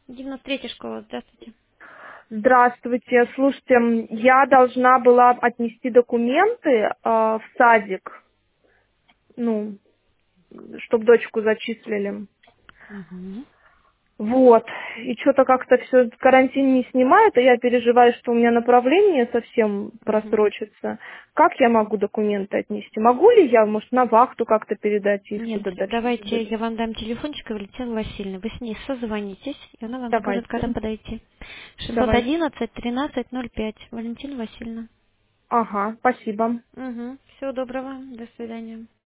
93-я школа, здравствуйте. Здравствуйте. Слушайте, я должна была отнести документы в садик, ну, чтобы дочку зачислили. Угу. Вот. И что-то как-то все карантин не снимает, и я переживаю, что у меня направление совсем Угу. просрочится. Как я могу документы отнести? Могу ли я, может, на вахту как-то передать их Нет, туда дальше? давайте я вам дам телефончик Валентины Васильевны. Вы с ней созвонитесь, и она вам скажет, когда Давайте. подойти. Давайте. 611-13-05. Валентина Васильевна. Ага, спасибо. Угу. Всего доброго. До свидания.